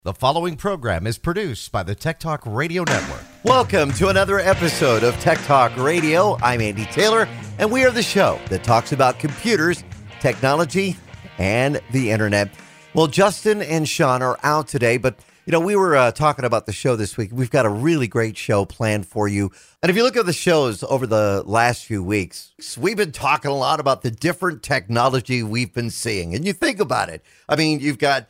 The following program is produced by the Tech Talk Radio Network. Welcome to another episode of Tech Talk Radio. I'm Andy Taylor, and we are the show that talks about computers, technology, and the internet. Well, Justin and Sean are out today, but we were talking about the show this week. We've got a really great show planned for you. And if you look at the shows over the last few weeks, we've been talking a lot about the different technology we've been seeing. And you think about it. I mean, you've got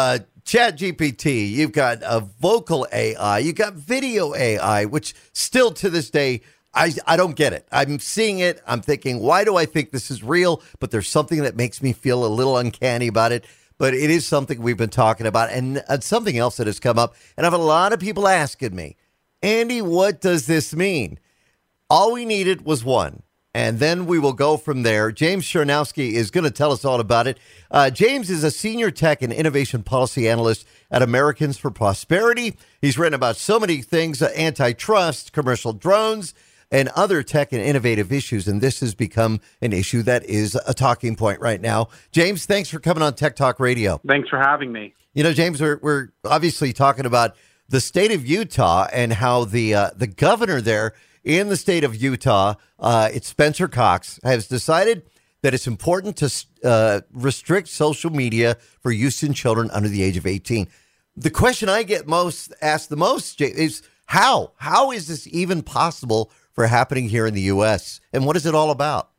ChatGPT, you've got a vocal AI, you've got video AI, which still to this day, I don't get it. I'm seeing it. I'm thinking, why do I think this is real? But there's something that makes me feel a little uncanny about it. But it is something we've been talking about, and something else that has come up. And I have a lot of people asking me, Andy, what does this mean? All we needed was one. And then we will go from there. James Chernowski is going to tell us all about it. James is a senior tech and innovation policy analyst at Americans for Prosperity. He's written about so many things, antitrust, commercial drones, and other tech and innovative issues. And this has become an issue that is a talking point right now. James, thanks for coming on Tech Talk Radio. Thanks for having me. James, we're obviously talking about the state of Utah and how the governor there in the state of Utah, it's Spencer Cox, has decided that it's important to restrict social media for use in children under the age of 18. The question I get asked the most is how? How is this even possible for happening here in the U.S.? And what is it all about?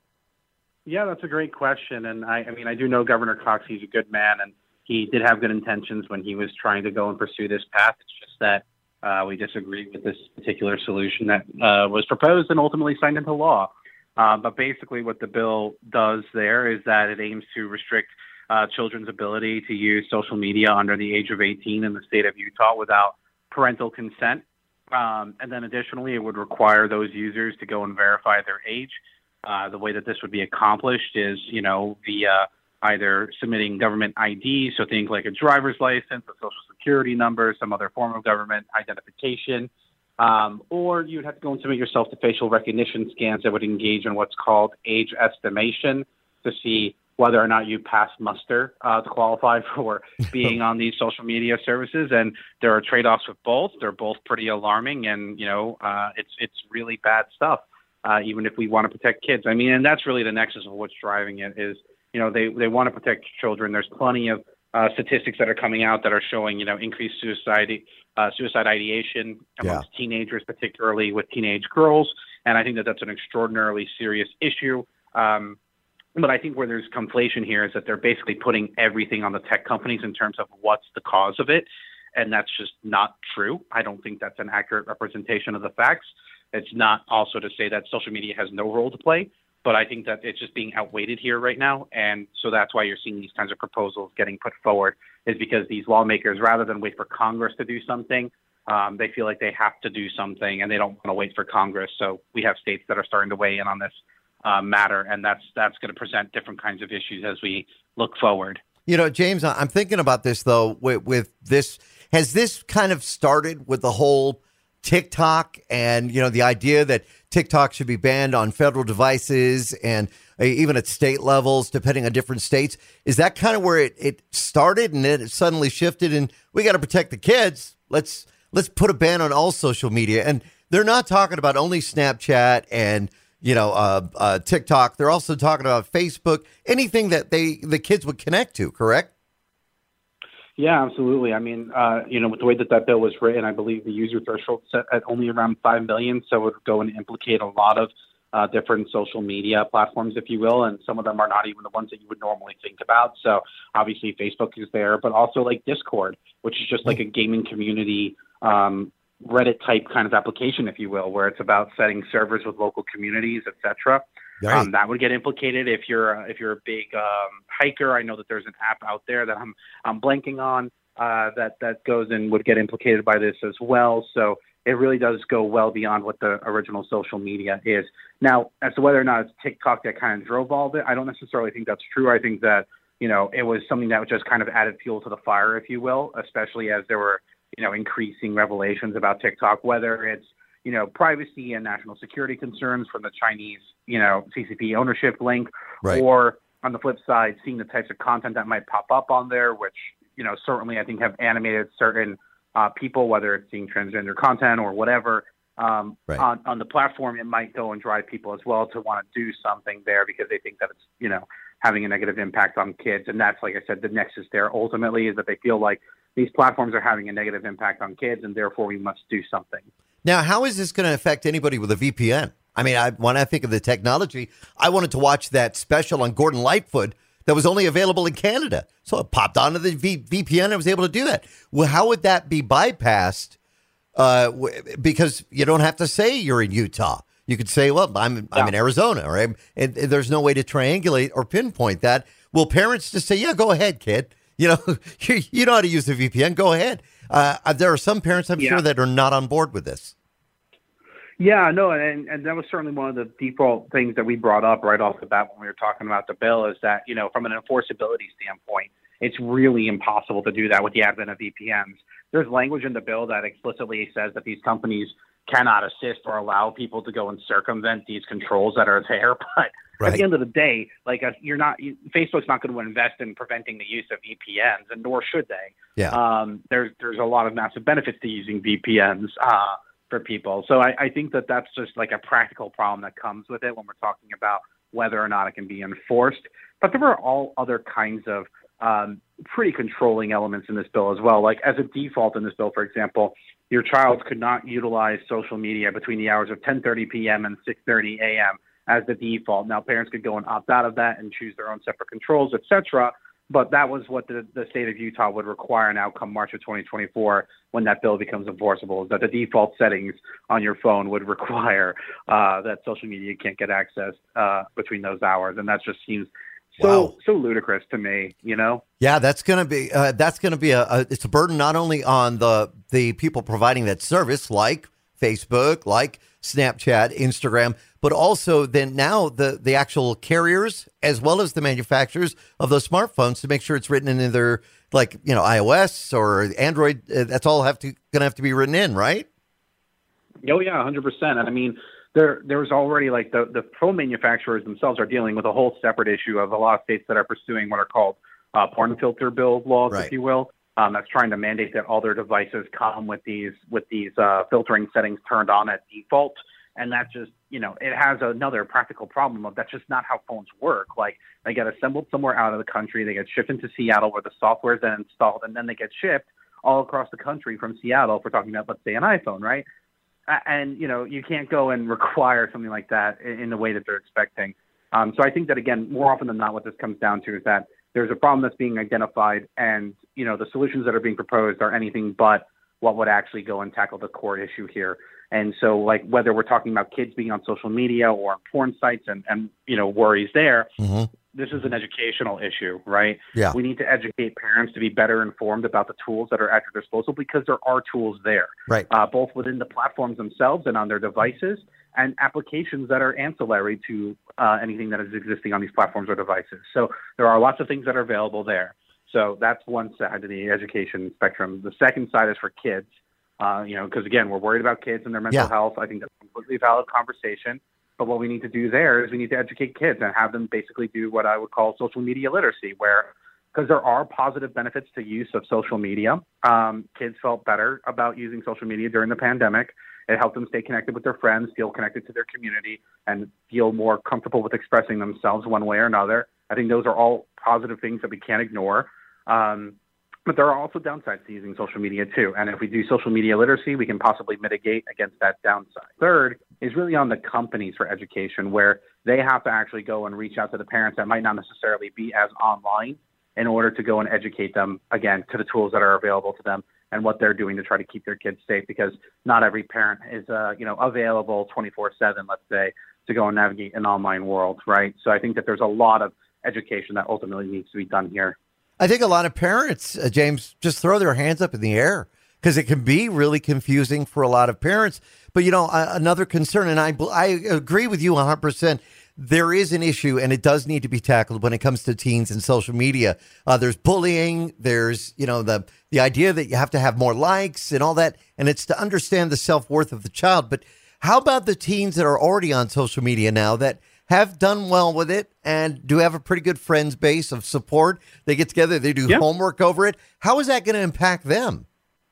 Yeah, that's a great question. And I do know Governor Cox. He's a good man, and he did have good intentions when he was trying to go and pursue this path. It's just that we disagree with this particular solution that was proposed and ultimately signed into law. But basically what the bill does there is that it aims to restrict children's ability to use social media under the age of 18 in the state of Utah without parental consent. And then additionally, it would require those users to go and verify their age. The way that this would be accomplished is, via either submitting government ID, so think like a driver's license, a social security number, some other form of government identification, or you'd have to go and submit yourself to facial recognition scans that would engage in what's called age estimation to see whether or not you pass muster to qualify for being on these social media services. And there are trade-offs with both. They're both pretty alarming, and it's really bad stuff. Even if we want to protect kids, and that's really the nexus of what's driving it. Is they want to protect children. There's plenty of statistics that are coming out that are showing increased suicide ideation amongst teenagers, particularly with teenage girls. And I think that that's an extraordinarily serious issue. But I think where there's conflation here is that they're basically putting everything on the tech companies in terms of what's the cause of it. And that's just not true. I don't think that's an accurate representation of the facts. It's not also to say that social media has no role to play, but I think that it's just being outweighted here right now. And so that's why you're seeing these kinds of proposals getting put forward, is because these lawmakers, rather than wait for Congress to do something, they feel like they have to do something, and they don't want to wait for Congress. So we have states that are starting to weigh in on this matter, and that's going to present different kinds of issues as we look forward. James, I'm thinking about this, though, with this. Has this kind of started with the whole TikTok and, the idea that TikTok should be banned on federal devices and even at state levels, depending on different states? Is that kind of where it started, and then it suddenly shifted and we got to protect the kids? Let's put a ban on all social media. And they're not talking about only Snapchat and TikTok. They're also talking about Facebook, anything that the kids would connect to, correct? Yeah, absolutely. With the way that bill was written, I believe the user threshold set at only around 5 million. So it would go and implicate a lot of different social media platforms, if you will. And some of them are not even the ones that you would normally think about. So obviously Facebook is there, but also like Discord, which is just like a gaming community, Reddit type kind of application, if you will, where it's about setting servers with local communities, etc. Right. That would get implicated if you're a big hiker. I know that there's an app out there that I'm blanking on that goes and would get implicated by this as well. So it really does go well beyond what the original social media is. Now, as to whether or not it's TikTok that kind of drove all of it, I don't necessarily think that's true. I think that it was something that just kind of added fuel to the fire, if you will, especially as there were increasing revelations about TikTok, whether it's privacy and national security concerns from the Chinese, CCP ownership link, right, or on the flip side, seeing the types of content that might pop up on there, which certainly I think have animated certain people, whether it's seeing transgender content or whatever, Right. on the platform. It might go and drive people as well to want to do something there because they think that it's, having a negative impact on kids. And that's, like I said, the nexus there ultimately is that they feel like these platforms are having a negative impact on kids and therefore we must do something. Now, how is this going to affect anybody with a VPN? I mean, when I think of the technology, I wanted to watch that special on Gordon Lightfoot that was only available in Canada. So it popped onto the VPN and I was able to do that. Well, how would that be bypassed? Because you don't have to say you're in Utah. You could say, well, I'm in Arizona, or and there's no way to triangulate or pinpoint that. Will parents just say, yeah, go ahead, kid. You know how to use the VPN. Go ahead. There are some parents, I'm sure, that are not on board with this. Yeah, no, and that was certainly one of the default things that we brought up right off the bat when we were talking about the bill is that, from an enforceability standpoint, it's really impossible to do that with the advent of VPNs. There's language in the bill that explicitly says that these companies cannot assist or allow people to go and circumvent these controls that are there. But at the end of the day, Facebook's not going to invest in preventing the use of VPNs, and nor should they. Yeah. There's a lot of massive benefits to using VPNs for people. So I think that that's just like a practical problem that comes with it when we're talking about whether or not it can be enforced. But there are all other kinds of pretty controlling elements in this bill as well. Like as a default in this bill, for example, your child could not utilize social media between the hours of 10:30 p.m. and 6:30 a.m. as the default. Now, parents could go and opt out of that and choose their own separate controls, etc. But that was what the state of Utah would require now come March of 2024 when that bill becomes enforceable, is that the default settings on your phone would require that social media can't get access between those hours. And that just seems so ludicrous to me, Yeah, that's going to be it's a burden not only on the people providing that service like Facebook, like Snapchat, Instagram, but also then now the actual carriers as well as the manufacturers of those smartphones to make sure it's written in either iOS or Android. That's all going to have to be written in, right? Oh yeah, 100%. And I mean, there's already the phone manufacturers themselves are dealing with a whole separate issue of a lot of states that are pursuing what are called porn filter bill laws, right, if you will. That's trying to mandate that all their devices come with these filtering settings turned on at default. And that just, it has another practical problem of that's just not how phones work. Like they get assembled somewhere out of the country, they get shipped into Seattle where the software is then installed, and then they get shipped all across the country from Seattle, if we're talking about, let's say, an iPhone, right? And, you can't go and require something like that in the way that they're expecting. So I think that, again, more often than not, what this comes down to is that there's a problem that's being identified and, the solutions that are being proposed are anything but what would actually go and tackle the core issue here. And so, whether we're talking about kids being on social media or on porn sites and worries there, this is an educational issue, right? Yeah. We need to educate parents to be better informed about the tools that are at their disposal because there are tools there, right? Both within the platforms themselves and on their devices and applications that are ancillary to anything that is existing on these platforms or devices. So there are lots of things that are available there. So that's one side of the education spectrum. The second side is for kids, because, again, we're worried about kids and their mental health. I think that's a completely valid conversation. But what we need to do there is we need to educate kids and have them basically do what I would call social media literacy, because there are positive benefits to use of social media. Kids felt better about using social media during the pandemic. It helped them stay connected with their friends, feel connected to their community, and feel more comfortable with expressing themselves one way or another. I think those are all positive things that we can't ignore. But there are also downsides to using social media too. And if we do social media literacy, we can possibly mitigate against that downside. Third is really on the companies for education, where they have to actually go and reach out to the parents that might not necessarily be as online in order to go and educate them, again, to the tools that are available to them and what they're doing to try to keep their kids safe, because not every parent is, available 24/7, let's say, to go and navigate an online world, right? So I think that there's a lot of education that ultimately needs to be done here. I think a lot of parents, James, just throw their hands up in the air because it can be really confusing for a lot of parents. But, another concern, and I agree with you 100%, there is an issue and it does need to be tackled when it comes to teens and social media. There's bullying. There's, the idea that you have to have more likes and all that. And it's to understand the self-worth of the child. But how about the teens that are already on social media now that have done well with it and do have a pretty good friends base of support. They get together, they do homework over it. How is that going to impact them?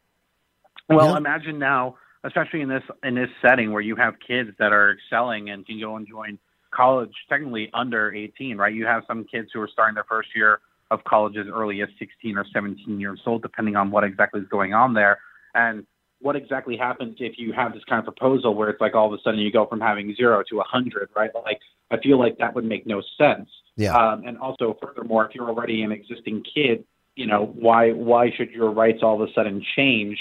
Well, imagine now, especially in this setting where you have kids that are excelling and can go and join college technically under 18, right? You have some kids who are starting their first year of college as early as 16 or 17 years old, depending on what exactly is going on there. And what exactly happens if you have this kind of proposal where it's like all of a sudden you go from having 0 to 100, right? Like, I feel like that would make no sense. Yeah. And also, furthermore, if you're already an existing kid, why should your rights all of a sudden change,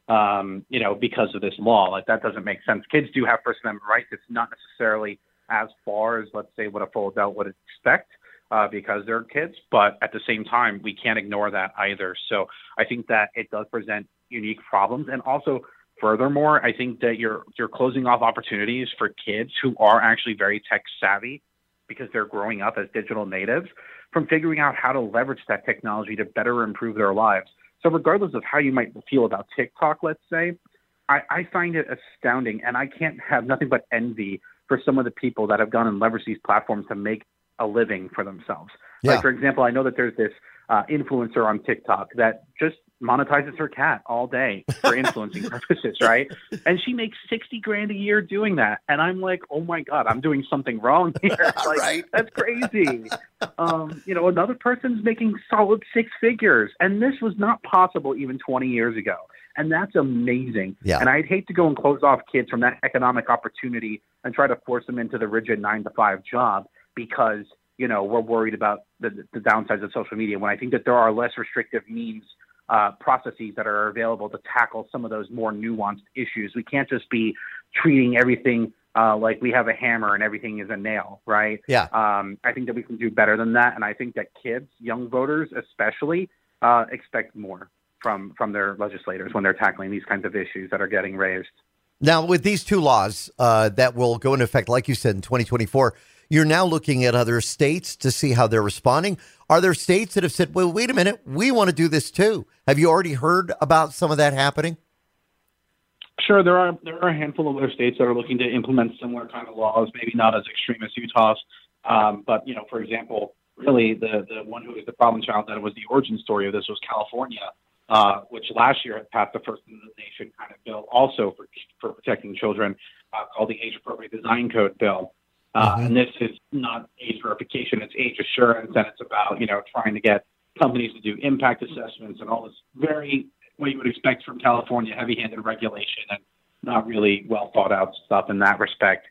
because of this law? Like, that doesn't make sense. Kids do have First Amendment rights. It's not necessarily as far as, let's say, what a full adult would expect. Because they're kids, but at the same time, we can't ignore that either. So I think that it does present unique problems. And also, furthermore, I think that you're closing off opportunities for kids who are actually very tech savvy because they're growing up as digital natives from figuring out how to leverage that technology to better improve their lives. So regardless of how you might feel about TikTok, let's say, I find it astounding, and I can't have nothing but envy for some of the people that have gone and leveraged these platforms to make a living for themselves. Yeah. Like, for example, I know that there's this influencer on TikTok that just monetizes her cat all day for influencing purposes, right? And she makes $60,000 a year doing that. And I'm like, oh my God, I'm doing something wrong here. Like, Right. That's crazy. Another person's making solid 6 figures. And this was not possible even 20 years ago. And that's amazing. Yeah. And I'd hate to go and close off kids from that economic opportunity and try to force them into the rigid 9-to-5 job because, we're worried about the downsides of social media, when I think that there are less restrictive means, processes that are available to tackle some of those more nuanced issues. We can't just be treating everything like we have a hammer and everything is a nail, right? Yeah. I think that we can do better than that. And I think that kids, young voters especially, expect more from their legislators when they're tackling these kinds of issues that are getting raised. Now, with these 2 laws that will go into effect, like you said, in 2024, you're now looking at other states to see how they're responding. Are there states that have said, well, wait a minute, we want to do this too? Have you already heard about some of that happening? Sure, there are a handful of other states that are looking to implement similar kind of laws, maybe not as extreme as Utah's. But, for example, really the one who was the problem child that was the origin story of this was California, which last year had passed the first in the nation kind of bill also for protecting children called the Age Appropriate Design Code bill. And this is not age verification, it's age assurance, and it's about, trying to get companies to do impact assessments and all this very, what you would expect from California, heavy-handed regulation and not really well thought out stuff in that respect.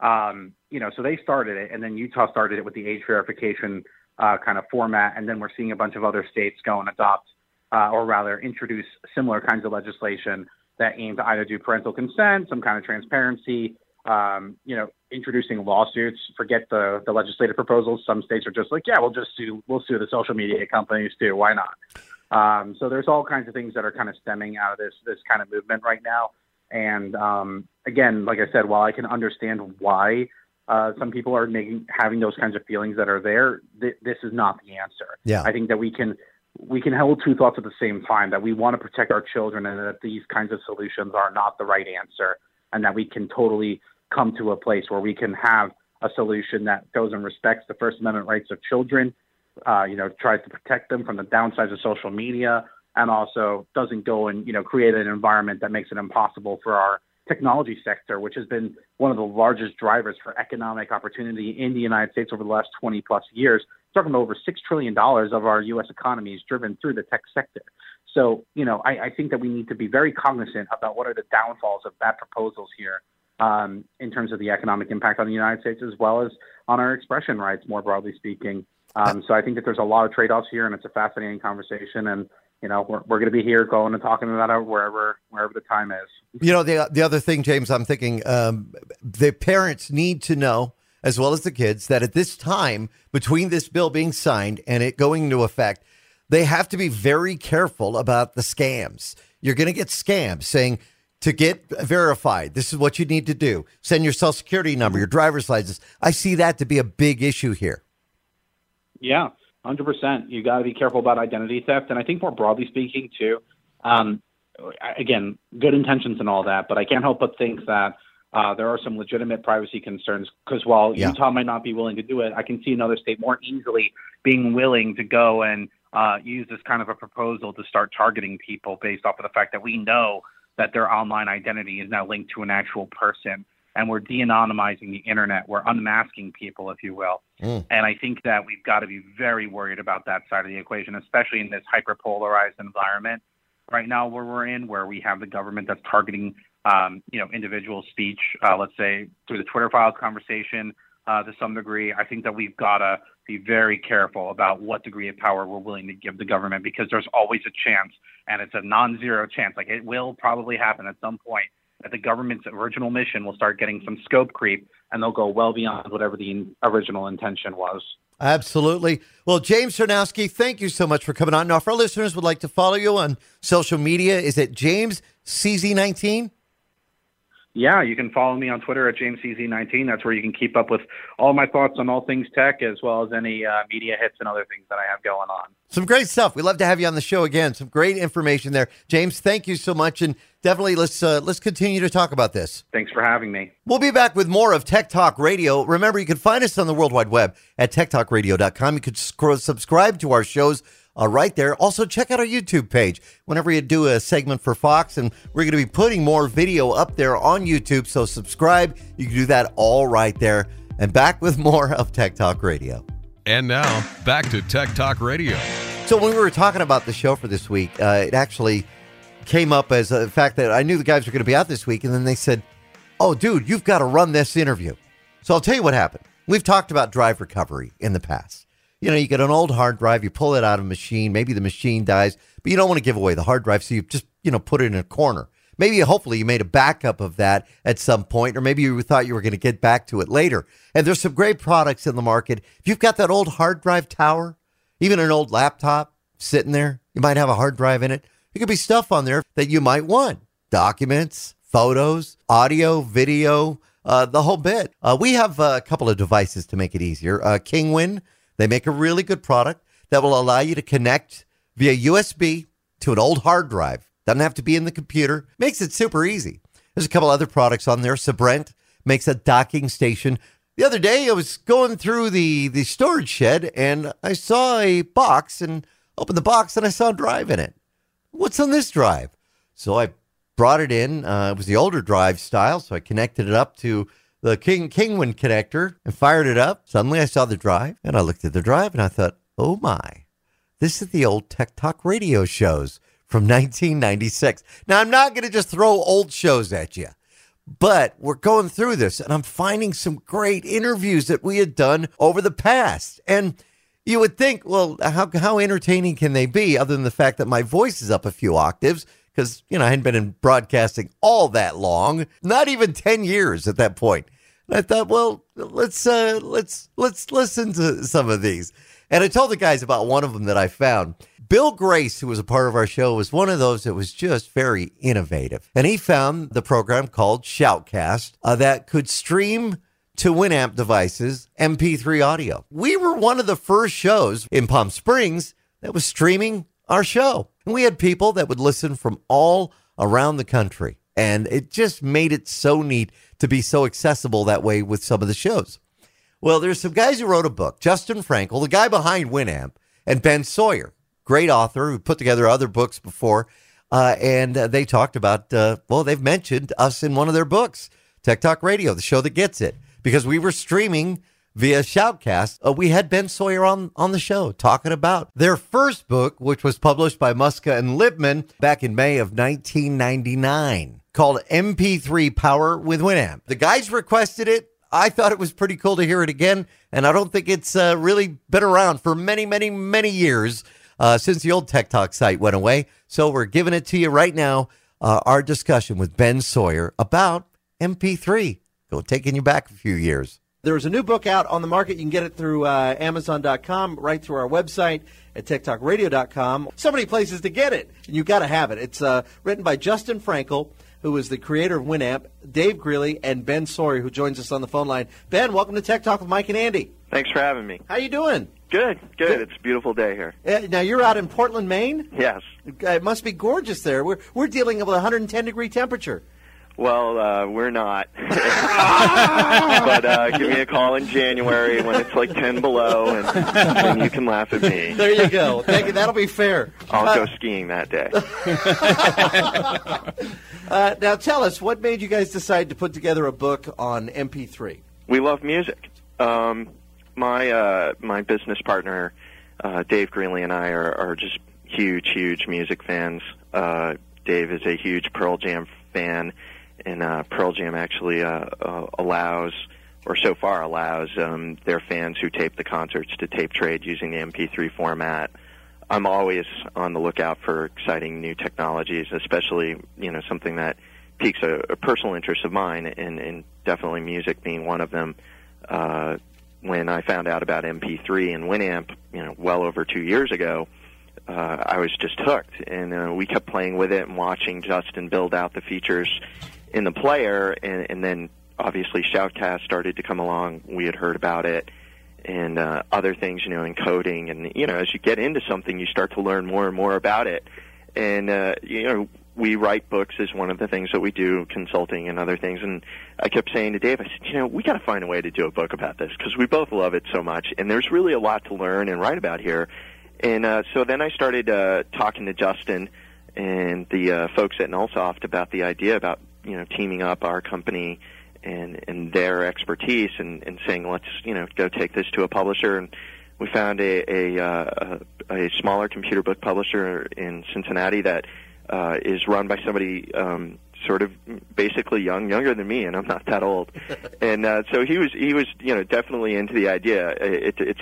So they started it, and then Utah started it with the age verification kind of format, and then we're seeing a bunch of other states go and adopt or rather introduce similar kinds of legislation that aim to either do parental consent, some kind of transparency, introducing lawsuits. Forget the legislative proposals. Some states are just like, yeah, we'll sue the social media companies too. Why not? So there's all kinds of things that are kind of stemming out of this kind of movement right now. And again, like I said, while I can understand why some people are having those kinds of feelings that are there, this is not the answer. Yeah. I think that we can hold 2 thoughts at the same time, that we want to protect our children and that these kinds of solutions are not the right answer, and that we can totally come to a place where we can have a solution that goes and respects the First Amendment rights of children, tries to protect them from the downsides of social media, and also doesn't go and, create an environment that makes it impossible for our technology sector, which has been one of the largest drivers for economic opportunity in the United States over the last 20 plus years. Talking about over $6 trillion of our U.S. economy is driven through the tech sector. So, I think that we need to be very cognizant about what are the downfalls of bad proposals here in terms of the economic impact on the United States as well as on our expression rights, more broadly speaking. So I think that there's a lot of trade-offs here, and it's a fascinating conversation. And, we're going to be here going and talking about it wherever the time is. The other thing, James, I'm thinking the parents need to know, as well as the kids, that at this time between this bill being signed and it going into effect, they have to be very careful about the scams. You're going to get scams saying, to get verified, this is what you need to do. Send your social security number, your driver's license. I see that to be a big issue here. Yeah, 100%. You got to be careful about identity theft. And I think more broadly speaking, too, again, good intentions and all that, but I can't help but think that there are some legitimate privacy concerns because while Utah might not be willing to do it, I can see another state more easily being willing to go and use this kind of a proposal to start targeting people based off of the fact that we know that their online identity is now linked to an actual person. And we're de-anonymizing the internet. We're unmasking people, if you will. And I think that we've got to be very worried about that side of the equation, especially in this hyper-polarized environment right now where we're in, where we have the government that's targeting, individual speech, let's say through the Twitter Files conversation to some degree. I think that we've got to be very careful about what degree of power we're willing to give the government, because there's always a chance, and it's a non-zero chance. Like, it will probably happen at some point that the government's original mission will start getting some scope creep, and they'll go well beyond whatever the original intention was. Absolutely. Well, James Chernowski, thank you so much for coming on. Now, if our listeners would like to follow you on social media, is it James CZ19? Yeah, you can follow me on Twitter at JamesCZ19. That's where you can keep up with all my thoughts on all things tech, as well as any media hits and other things that I have going on. Some great stuff. We'd love to have you on the show again. Some great information there. James, thank you so much. And definitely let's continue to talk about this. Thanks for having me. We'll be back with more of Tech Talk Radio. Remember, you can find us on the World Wide Web at techtalkradio.com. You could subscribe to our shows right there. Also, check out our YouTube page whenever you do a segment for Fox, and we're going to be putting more video up there on YouTube, so subscribe. You can do that all right there. And back with more of Tech Talk Radio. And now, back to Tech Talk Radio. So when we were talking about the show for this week, it actually came up as a fact that I knew the guys were going to be out this week, and then they said, oh, dude, you've got to run this interview. So I'll tell you what happened. We've talked about drive recovery in the past. You know, you get an old hard drive, you pull it out of a machine, maybe the machine dies, but you don't want to give away the hard drive, so you just, put it in a corner. Maybe, hopefully, you made a backup of that at some point, or maybe you thought you were going to get back to it later. And there's some great products in the market. If you've got that old hard drive tower, even an old laptop sitting there, you might have a hard drive in it. There could be stuff on there that you might want. Documents, photos, audio, video, the whole bit. We have a couple of devices to make it easier. Kingwin. They make a really good product that will allow you to connect via USB to an old hard drive. Doesn't have to be in the computer. Makes it super easy. There's a couple other products on there. Sabrent makes a docking station. The other day, I was going through the storage shed, and I saw a box, and opened the box, and I saw a drive in it. What's on this drive? So I brought it in. It was the older drive style, so I connected it up to the Kingwin connector and fired it up. Suddenly I saw the drive, and I looked at the drive, and I thought, oh my, this is the old Tech Talk Radio shows from 1996. Now, I'm not going to just throw old shows at you, but we're going through this, and I'm finding some great interviews that we had done over the past. And you would think, well, how entertaining can they be, other than the fact that my voice is up a few octaves? Because, I hadn't been in broadcasting all that long, not even 10 years at that point. And I thought, well, let's listen to some of these. And I told the guys about one of them that I found. Bill Grace, who was a part of our show, was one of those that was just very innovative. And he found the program called Shoutcast that could stream to Winamp devices MP3 audio. We were one of the first shows in Palm Springs that was streaming our show. And we had people that would listen from all around the country. And it just made it so neat to be so accessible that way with some of the shows. Well, there's some guys who wrote a book. Justin Frankel, the guy behind Winamp, and Ben Sawyer, great author who put together other books before. And they talked about, they've mentioned us in one of their books, Tech Talk Radio, the show that gets it. Because we were streaming via Shoutcast, we had Ben Sawyer on the show talking about their first book, which was published by Muska and Lipman back in May of 1999, called MP3 Power with Winamp. The guys requested it. I thought it was pretty cool to hear it again, and I don't think it's really been around for many, many, many years since the old Tech Talk site went away. So we're giving it to you right now, our discussion with Ben Sawyer about MP3. Taking you back a few years. There's a new book out on the market. You can get it through Amazon.com, right through our website at TechTalkRadio.com. So many places to get it. You've got to have it. It's written by Justin Frankel, who is the creator of Winamp, Dave Greeley, and Ben Sawyer, who joins us on the phone line. Ben, welcome to Tech Talk with Mike and Andy. Thanks for having me. How you doing? Good. It's a beautiful day here. Now, you're out in Portland, Maine? Yes. It must be gorgeous there. We're dealing with a 110-degree temperature. Well, we're not. But give me a call in January when it's like 10 below, and you can laugh at me. There you go. Thank you. That'll be fair. I'll go skiing that day. Now tell us, what made you guys decide to put together a book on MP3? We love music. My business partner, Dave Greenlee, and I are just huge music fans. Dave is a huge Pearl Jam fan, and Pearl Jam actually allows their fans who tape the concerts to tape trade using the MP3 format. I'm always on the lookout for exciting new technologies, especially something that piques a personal interest of mine, and definitely music being one of them. When I found out about MP3 and Winamp, well over 2 years ago, I was just hooked, and we kept playing with it and watching Justin build out the features in the player, and then obviously Shoutcast started to come along. We had heard about it, and other things, encoding, and as you get into something, you start to learn more and more about it. And we write books is one of the things that we do, consulting and other things. And I kept saying to Dave, I said, we got to find a way to do a book about this because we both love it so much, and there's really a lot to learn and write about here. And so then I started talking to Justin and the folks at Nullsoft about the idea about teaming up our company and their expertise and saying, let's go take this to a publisher. And we found a smaller computer book publisher in Cincinnati that is run by somebody sort of basically younger than me, and I'm not that old. And so he was definitely into the idea. It's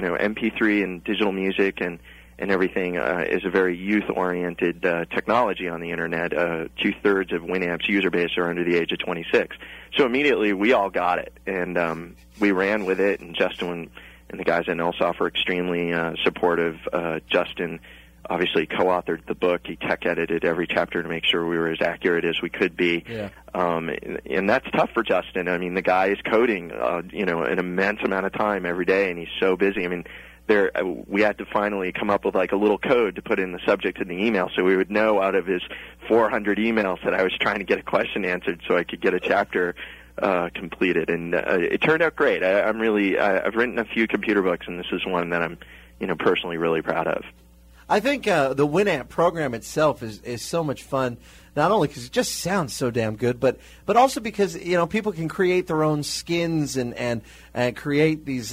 MP3 and digital music and everything is a very youth-oriented technology on the Internet. 2/3 of Winamp's user base are under the age of 26. So immediately we all got it, and we ran with it, and Justin and the guys at Nullsoft were extremely supportive. Justin obviously co-authored the book. He tech-edited every chapter to make sure we were as accurate as we could be. Yeah. And that's tough for Justin. I mean, the guy is coding, an immense amount of time every day, and he's so busy. I mean, we had to finally come up with like a little code to put in the subject in the email so we would know out of his 400 emails that I was trying to get a question answered so I could get a chapter completed. And it turned out great. I've written a few computer books, and this is one that I'm, personally really proud of. I think the Winamp program itself is so much fun, not only because it just sounds so damn good, but also because people can create their own skins and create these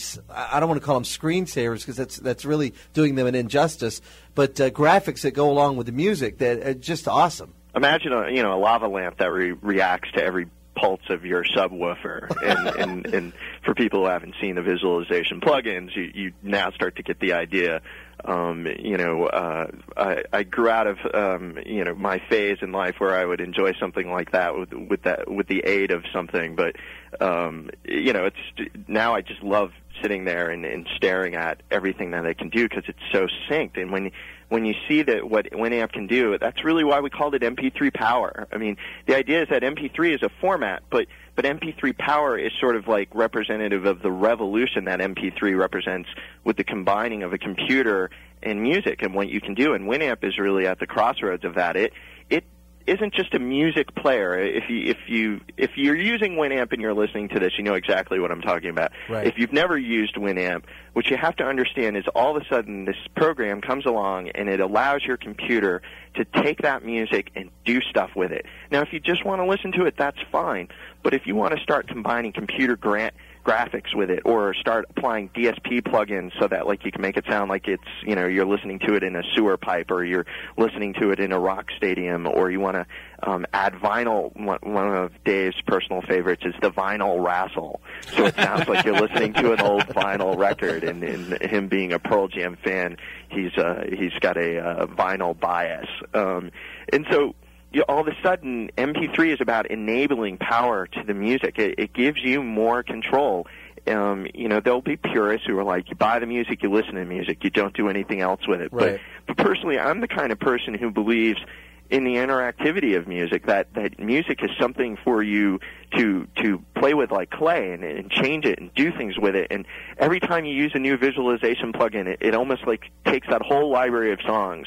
I don't want to call them screensavers because that's really doing them an injustice, but graphics that go along with the music that are just awesome. Imagine a lava lamp that reacts to every pulse of your subwoofer, and for people who haven't seen the visualization plugins, you now start to get the idea. I grew out of my phase in life where I would enjoy something like that with the aid of something, but it's now I just love sitting there and staring at everything that it can do because it's so synced. And when you see that what Winamp can do, that's really why we called it MP3 Power. I mean, the idea is that MP3 is a format, but MP3 Power is sort of like representative of the revolution that MP3 represents with the combining of a computer and music and what you can do. And Winamp is really at the crossroads of that. It isn't just a music player. If you're using Winamp and you're listening to this, you know exactly what I'm talking about. Right. If you've never used Winamp, what you have to understand is all of a sudden this program comes along and it allows your computer to take that music and do stuff with it. Now, if you just want to listen to it, that's fine. But if you want to start combining computer graphics with it, or start applying DSP plugins so that like you can make it sound like it's you're listening to it in a sewer pipe, or you're listening to it in a rock stadium, or you want to add vinyl. One of Dave's personal favorites is the vinyl razzle, so it sounds like you're listening to an old vinyl record. And him being a Pearl Jam fan, he's got a vinyl bias, and so. All of a sudden, MP3 is about enabling power to the music. It gives you more control. There'll be purists who are like, you buy the music, you listen to the music, you don't do anything else with it. Right. But personally, I'm the kind of person who believes in the interactivity of music, that music is something for you to play with like clay and change it and do things with it. And every time you use a new visualization plugin, it almost like takes that whole library of songs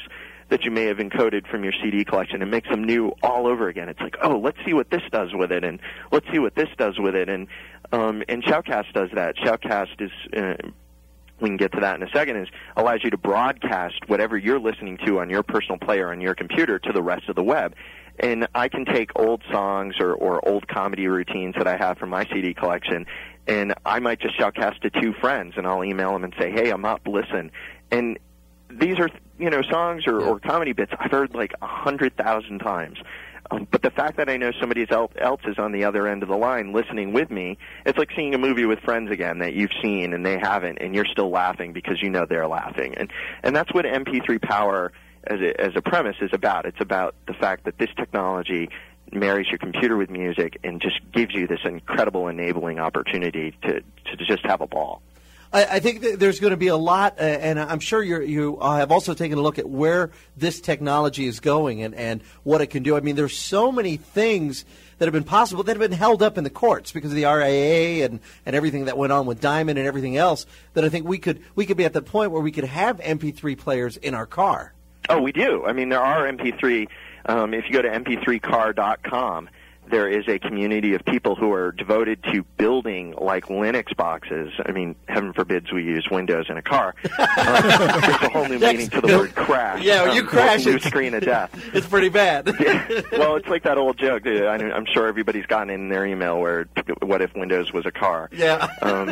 that you may have encoded from your CD collection and makes them new all over again. It's like, oh, let's see what this does with it, and let's see what this does with it. And Shoutcast does that. Shoutcast is, we can get to that in a second, is allows you to broadcast whatever you're listening to on your personal player on your computer to the rest of the web. And I can take old songs or old comedy routines that I have from my CD collection, and I might just shoutcast to two friends, and I'll email them and say, hey, I'm up, listen. And these are, songs or comedy bits I've heard like 100,000 times. But the fact that I know somebody else is on the other end of the line listening with me, it's like seeing a movie with friends again that you've seen and they haven't, and you're still laughing because you know they're laughing. And that's what MP3 Power as a premise is about. It's about the fact that this technology marries your computer with music and just gives you this incredible enabling opportunity to just have a ball. I think that there's going to be a lot, and I'm sure you have also taken a look at where this technology is going and what it can do. I mean, there's so many things that have been possible that have been held up in the courts because of the RIAA and everything that went on with Diamond and everything else, that I think we could be at the point where we could have MP3 players in our car. Oh, we do. I mean, there are MP3. If you go to mp3car.com, there is a community of people who are devoted to building like Linux boxes. I mean, heaven forbids we use Windows in a car. There's a whole new meaning to the word crash. Yeah, you crash it. Screen of death. It's pretty bad. Yeah. Well, it's like that old joke. I'm sure everybody's gotten in their email where, what if Windows was a car? Yeah.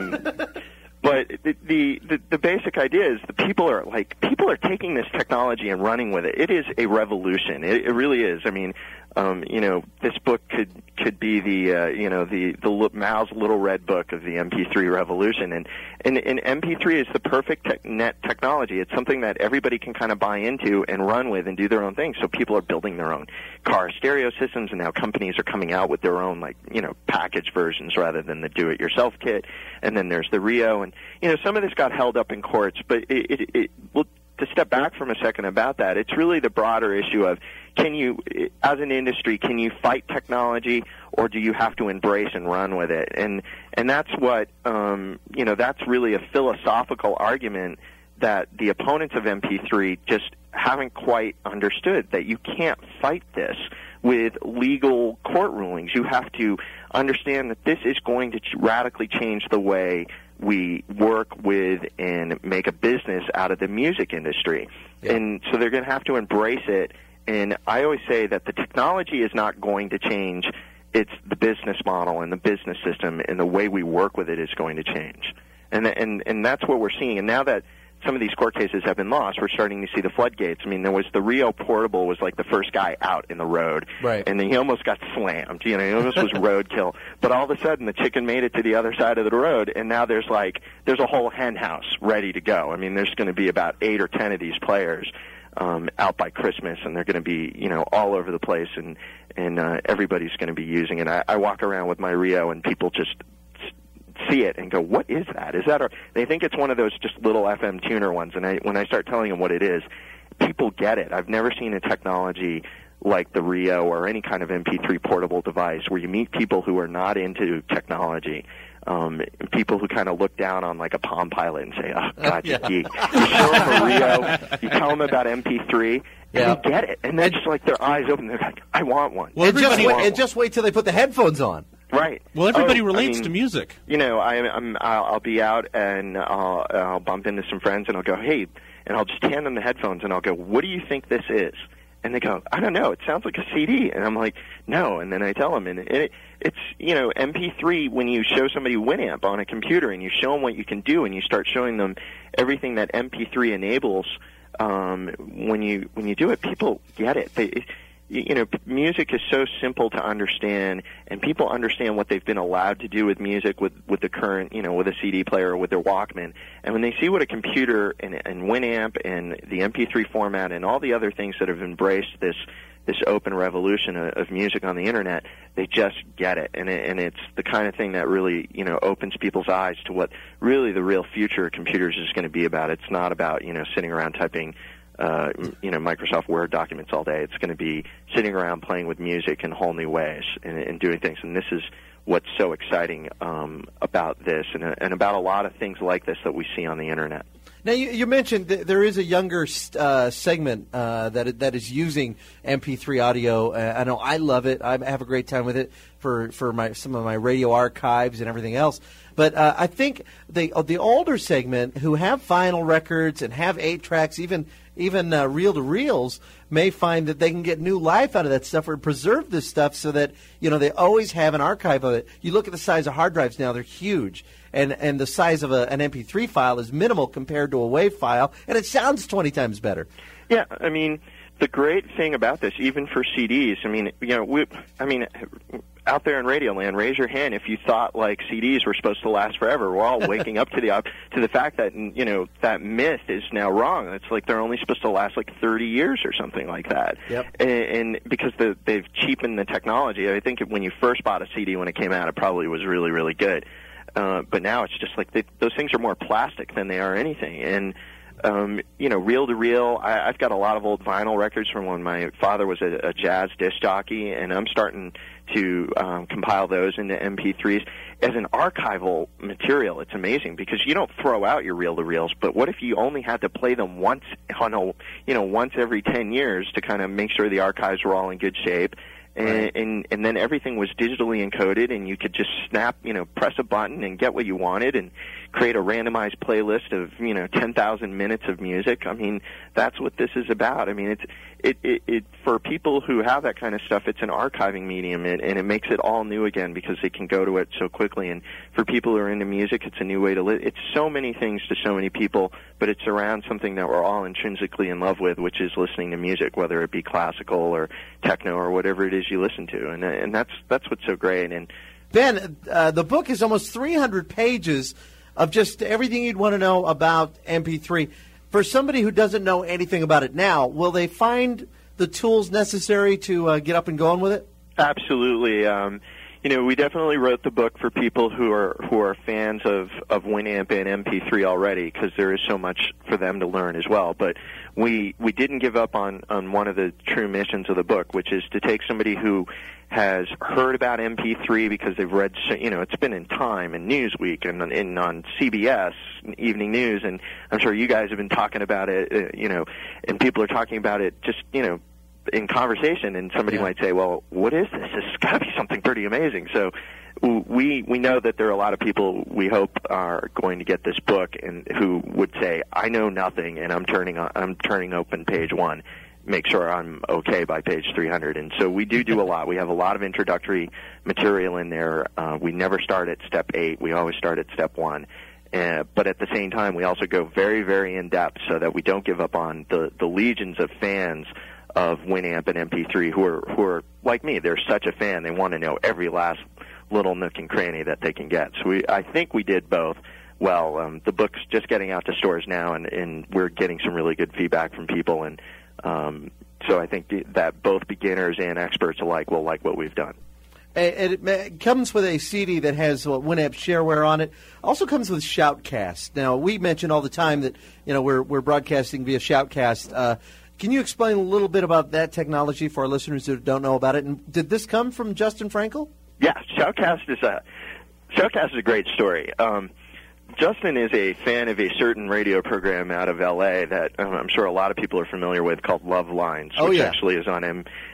But the basic idea is people are taking this technology and running with it. It is a revolution. It really is. I mean, this book could be the Mao's Little Red Book of the MP3 revolution, and MP3 is the perfect net technology. It's something that everybody can kind of buy into and run with and do their own thing. So people are building their own car stereo systems, and now companies are coming out with their own package versions rather than the do-it-yourself kit. And then there's the Rio, and some of this got held up in courts, but to step back from a second about that, it's really the broader issue of, can you, as an industry, can you fight technology, or do you have to embrace and run with it? And that's what, that's really a philosophical argument that the opponents of MP3 just haven't quite understood, that you can't fight this with legal court rulings. You have to understand that this is going to radically change the way we work with and make a business out of the music industry. Yeah. And so they're going to have to embrace it. And I always say that the technology is not going to change. It's the business model and the business system and the way we work with it is going to change. And that's what we're seeing. And now that some of these court cases have been lost, we're starting to see the floodgates. I mean, there was the Rio Portable was like the first guy out in the road. Right. And then he almost got slammed. He almost was roadkill. But all of a sudden, the chicken made it to the other side of the road, and now there's a whole hen house ready to go. I mean, there's going to be about 8 or 10 of these players out by Christmas, and they're going to be, all over the place, and everybody's going to be using it. I walk around with my Rio, and people just see it and go, what is that? They think it's one of those just little FM tuner ones, and when I start telling them what it is, people get it. I've never seen a technology like the Rio or any kind of MP3 portable device where you meet people who are not into technology, people who kind of look down on like a Palm Pilot and say, oh, God, you geek. You show them a Rio, you tell them about MP3, and they get it. And then just like their eyes open, they're like, I want one. Well, just wait till they put the headphones on. Right. Well, everybody relates to music. I'll be out and I'll bump into some friends and I'll go, hey, and I'll just hand them the headphones and I'll go, what do you think this is? And they go, I don't know. It sounds like a CD. And I'm like, no. And then I tell them, and it's MP3. When you show somebody Winamp on a computer and you show them what you can do, and you start showing them everything that MP3 enables, when you do it, people get it. Music is so simple to understand, and people understand what they've been allowed to do with music with the current, with a CD player or with their Walkman. And when they see what a computer and Winamp and the MP3 format and all the other things that have embraced this open revolution of music on the internet, they just get it. And it's the kind of thing that really, opens people's eyes to what really the real future of computers is going to be about. It's not about, sitting around typing Microsoft Word documents all day. It's going to be sitting around playing with music in whole new ways and doing things. And this is what's so exciting about this and about a lot of things like this that we see on the internet. Now, you mentioned that there is a younger segment that is using MP3 audio. I know I love it. I have a great time with it for some of my radio archives and everything else. But I think the older segment who have vinyl records and have 8-tracks, even reel-to-reels, may find that they can get new life out of that stuff or preserve this stuff so that, they always have an archive of it. You look at the size of hard drives now, they're huge. And the size of an MP3 file is minimal compared to a WAV file, and it sounds 20 times better. Yeah, I mean, the great thing about this, even for CDs, out there in Radio Land, raise your hand if you thought like CDs were supposed to last forever. We're all waking up to the fact that that myth is now wrong. It's like they're only supposed to last like 30 years or something like that. Yep. And because they've cheapened the technology. I think when you first bought a CD when it came out, it probably was really, really good. But now it's just like those things are more plastic than they are anything. And reel to reel, I've got a lot of old vinyl records from when my father was a jazz disc jockey, and I'm starting to compile those into MP3s. As an archival material, it's amazing because you don't throw out your reel to reels. But what if you only had to play them once every 10 years to kind of make sure the archives were all in good shape? And then everything was digitally encoded, and you could just press a button and get what you wanted and create a randomized playlist of 10,000 minutes of music. I mean, that's what this is about. I mean, it for people who have that kind of stuff, it's an archiving medium, and it makes it all new again because they can go to it so quickly. And for people who are into music, it's a new way to live. It's so many things to so many people, but it's around something that we're all intrinsically in love with, which is listening to music, whether it be classical or techno or whatever it is you listen to. And that's what's so great. And Ben, the book is almost 300 pages of just everything you'd want to know about MP3. For somebody who doesn't know anything about it now, will they find the tools necessary to get up and going with it? Absolutely. We definitely wrote the book for people who are fans of Winamp and MP3 already, because there is so much for them to learn as well. But we didn't give up on one of the true missions of the book, which is to take somebody who has heard about MP3 because they've read, it's been in Time and Newsweek and on CBS Evening News, and I'm sure you guys have been talking about it, and people are talking about it just, in conversation, and somebody might say, well, what is this? This has got to be something pretty amazing. So we know that there are a lot of people we hope are going to get this book and who would say, I know nothing, and I'm turning open page 1. Make sure I'm okay by page 300. And so we do a lot. We have a lot of introductory material in there. We never start at step 8. We always start at step 1. But at the same time, we also go very, very in-depth so that we don't give up on the legions of fans of Winamp and MP3 who are like me. They're such a fan. They want to know every last little nook and cranny that they can get. So I think we did both well. The book's just getting out to stores now, and we're getting some really good feedback from people. And so I think that both beginners and experts alike will like what we've done. It comes with a CD that has Winamp shareware on it. Also comes with Shoutcast. Now, we mention all the time that we're broadcasting via Shoutcast. Can you explain a little bit about that technology for our listeners who don't know about it? And did this come from Justin Frankel? Yeah, Shoutcast is a great story. Justin is a fan of a certain radio program out of L.A. that I'm sure a lot of people are familiar with, called Love Lines, which actually is on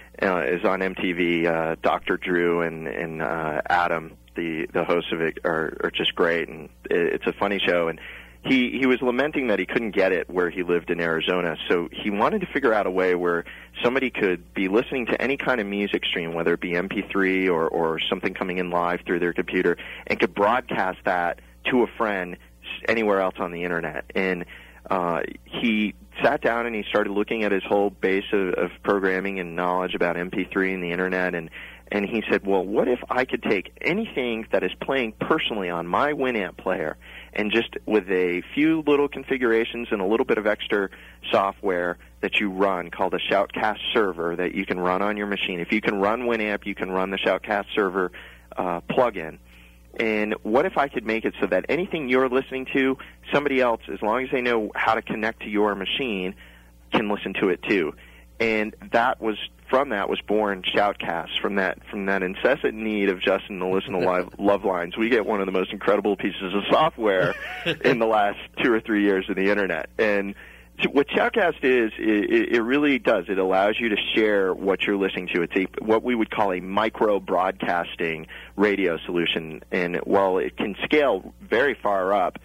MTV. Dr. Drew and Adam, the hosts of it, are just great, and it's a funny show. And he was lamenting that he couldn't get it where he lived in Arizona, so he wanted to figure out a way where somebody could be listening to any kind of music stream, whether it be MP3 or something coming in live through their computer, and could broadcast that to a friend anywhere else on the internet. And he sat down and he started looking at his whole base of programming and knowledge about MP3 and the internet, and he said, well, what if I could take anything that is playing personally on my Winamp player, and just with a few little configurations and a little bit of extra software that you run called a Shoutcast server that you can run on your machine. If you can run Winamp, you can run the Shoutcast server plugin. And what if I could make it so that anything you're listening to, somebody else, as long as they know how to connect to your machine, can listen to it too? And that was from that was born Shoutcast. From that incessant need of Justin to listen to live love lines, we get one of the most incredible pieces of software in the last 2 or 3 years of the internet. And what Shoutcast is, it really does. It allows you to share what you're listening to. It's what we would call a micro-broadcasting radio solution. And while it can scale very far up,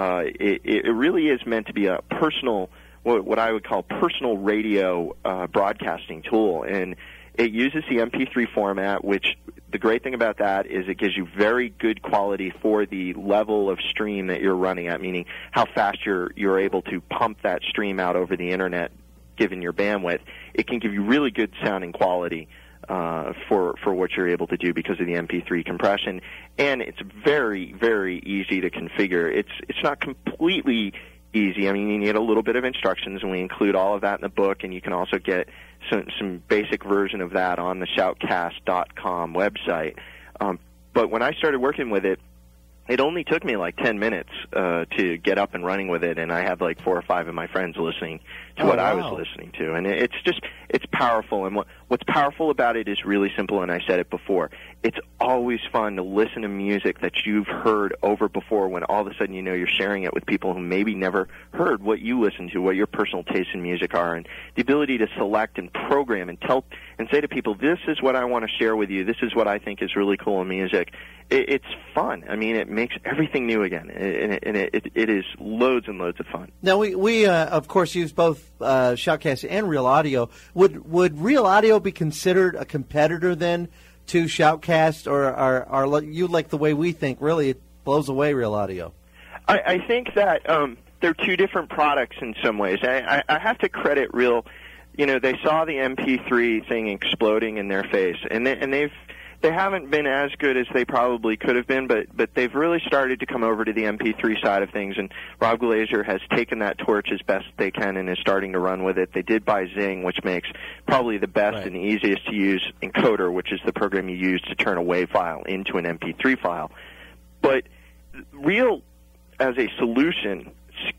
it really is meant to be a personal, what I would call personal radio broadcasting tool. And it uses the MP3 format, which the great thing about that is it gives you very good quality for the level of stream that you're running at, meaning how fast you're able to pump that stream out over the internet given your bandwidth. It can give you really good sounding quality for what you're able to do because of the MP3 compression, and it's very, very easy to configure. It's not completely easy. I mean, you need a little bit of instructions, and we include all of that in the book, and you can also get some basic version of that on the shoutcast.com website. But when I started working with it, it only took me like 10 minutes to get up and running with it, and I had like 4 or 5 of my friends listening to what I was listening to. And it's powerful. And what's powerful about it is really simple, and I said it before. It's always fun to listen to music that you've heard over before when all of a sudden you know you're sharing it with people who maybe never heard what you listen to, what your personal tastes in music are. And the ability to select and program and tell and say to people, this is what I want to share with you, this is what I think is really cool in music. It's fun. I mean, it makes everything new again, and it is loads and loads of fun. Now, we of course, use both Shoutcast and Real Audio. Would Real Audio be considered a competitor then to Shoutcast, or are you like the way we think? Really, it blows away Real Audio. I think that they're two different products in some ways. I have to credit Real. You know, they saw the MP3 thing exploding in their face, and they haven't been as good as they probably could have been, but they've really started to come over to the MP3 side of things, and Rob Glazer has taken that torch as best they can and is starting to run with it. They did buy Zing, which makes probably the best and easiest to use encoder, which is the program you use to turn a WAV file into an MP3 file. But Real, as a solution